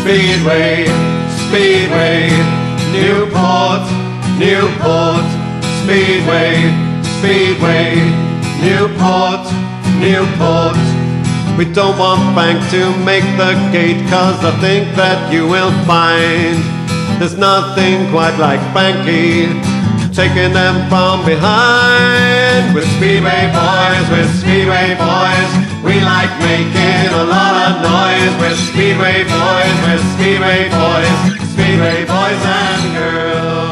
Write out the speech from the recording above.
Speedway, Speedway, Newport, Newport, Speedway, Speedway, Newport, Newport. We don't want Frank to make the gate, 'cause I think that you will find there's nothing quite like Frankie taking them from behind. With Speedway boys, we like making a lot of noise. With Speedway boys, Speedway boys and girls.